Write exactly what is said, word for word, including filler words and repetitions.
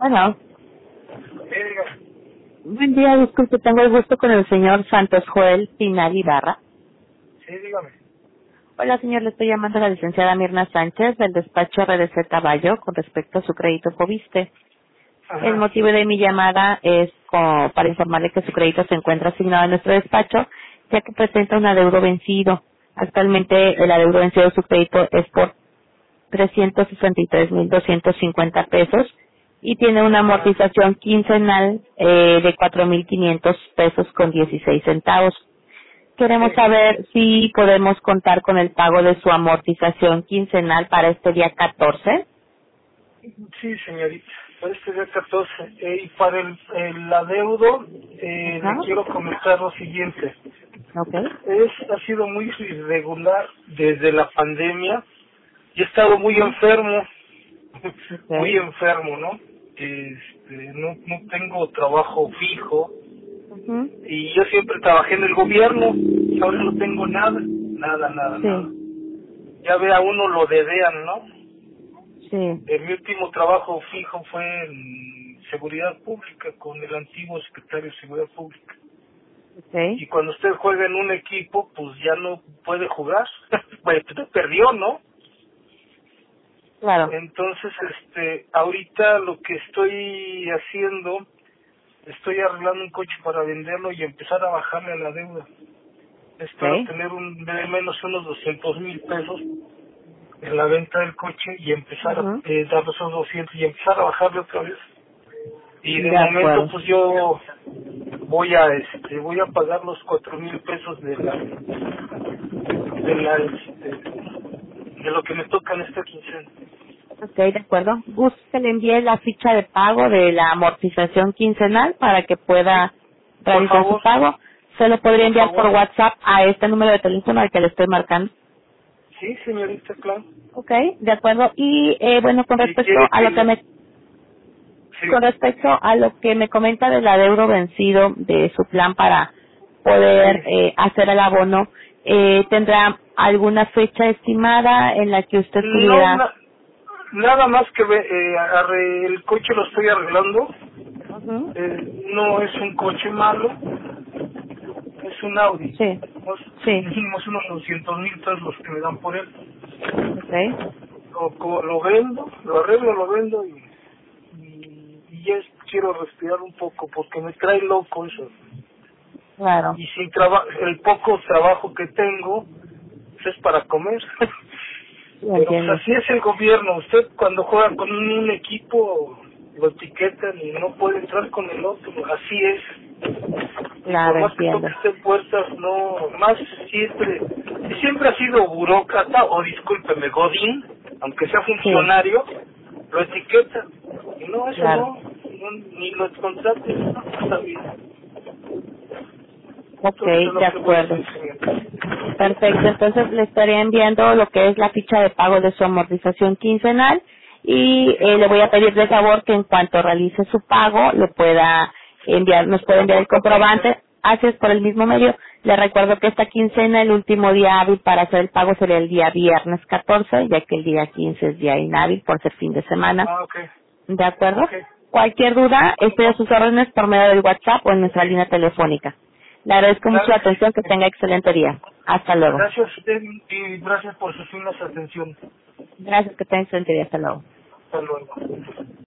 Bueno, Sí, dígame. buen día, disculpe, tengo el gusto con el señor Santos Joel Pinal Ibarra. Sí, dígame. Hola, señor, le estoy llamando a la licenciada Mirna Sánchez del despacho R D C Caballo con respecto a su crédito Fobiste. El Ajá. motivo de mi llamada es como para informarle que su crédito se encuentra asignado en nuestro despacho, ya que presenta un adeudo vencido. Actualmente el adeudo vencido de su crédito es por trescientos sesenta y tres mil doscientos cincuenta pesos y tiene una Ajá. amortización quincenal eh, de cuatro mil quinientos pesos con dieciséis centavos. Queremos Sí. saber si podemos contar con el pago de su amortización quincenal para este día catorce. Sí, señorita. Para este día catorce. Eh, y para el, el adeudo, eh, le Ajá. quiero comentar lo siguiente. Ok. Es, ha sido muy irregular desde la pandemia. Y he estado muy Ujú. enfermo. Muy Ok. enfermo, ¿no? Este, no, no tengo trabajo fijo. Ujú. Y yo siempre trabajé en el gobierno. Y ahora no tengo nada. Nada, nada, nada. Sí, Ya ve a uno lo dedean, ¿no? sí. Eh, mi último trabajo fijo fue en seguridad pública con el antiguo secretario de seguridad pública. Ok. Y cuando usted juega en un equipo, pues ya no puede jugar. Pues usted perdió, ¿no? Claro. Entonces, este, ahorita lo que estoy haciendo, estoy arreglando un coche para venderlo y empezar a bajarle a la deuda. Espero Ok. tener un, de menos unos doscientos mil pesos en la venta del coche y empezar a Ujú. eh, dar esos doscientos y empezar a bajarle otra vez. Y de De momento acuerdo. pues yo voy a este voy a pagar los cuatro mil pesos de la de la este, de lo que me toca en esta quincena. Ok, de acuerdo. Gusto que le envíe la ficha de pago de la amortización quincenal para que Sí, pueda por realizar su favor, pago. Se lo podría por enviar por favor. WhatsApp a este número de teléfono al que le estoy marcando. Sí, señorita, claro. Ok, de acuerdo. Y eh, bueno, con Si respecto quiere a que lo que le me con sí. respecto a lo que me comenta del adeudo vencido de su plan para poder Sí. eh, hacer el abono, eh, ¿tendrá alguna fecha estimada en la que usted No pudiera? na- nada más que ve, eh, arre- el coche lo estoy arreglando. Ujú. Eh, no es un coche malo, es un Audi. Sí, Pues, sí, mínimo es unos doscientos mil pesos los que me dan por él. ok. Lo, co- lo vendo, lo arreglo, lo vendo y, y, y ya es- quiero respirar un poco porque me trae loco eso. Claro, Y sin trabajo, el poco trabajo que tengo pues, es para comer. sí, Pero pues entiendo. así es el gobierno. Usted cuando juega con un, un equipo lo etiquetan y no puede entrar con el otro. Así es. Y por Claro, más que toque entiendo. usted puertas, no, más siempre, si siempre ha sido burócrata, o discúlpeme, godín, aunque sea Sí, funcionario, lo etiquetan. Y no, eso claro. no, no ni lo contraten, no está bien. Ok, Entonces es de lo que voy a acuerdo. hacer, señor. Perfecto, entonces le estaría enviando lo que es la ficha de pago de su amortización quincenal y Sí, eh, le cómo voy a no. pedir de favor que en cuanto realice su pago lo pueda enviar, nos puede Por enviar el correo. comprobante, así es por el mismo medio. Le recuerdo que esta quincena, el último día hábil para hacer el pago sería el día viernes catorce, ya que el día quince es día inhábil por ser fin de semana. Ah, ok, ¿De acuerdo? ok. Cualquier duda, ¿Cómo estoy a no? sus órdenes por medio del WhatsApp o en nuestra línea telefónica. Le agradezco mucho Claro la que sí. atención, que tenga excelente día. Hasta luego. Gracias a usted y gracias por sus finas atenciones. Gracias, que tenga excelente día. Hasta luego. Hasta luego.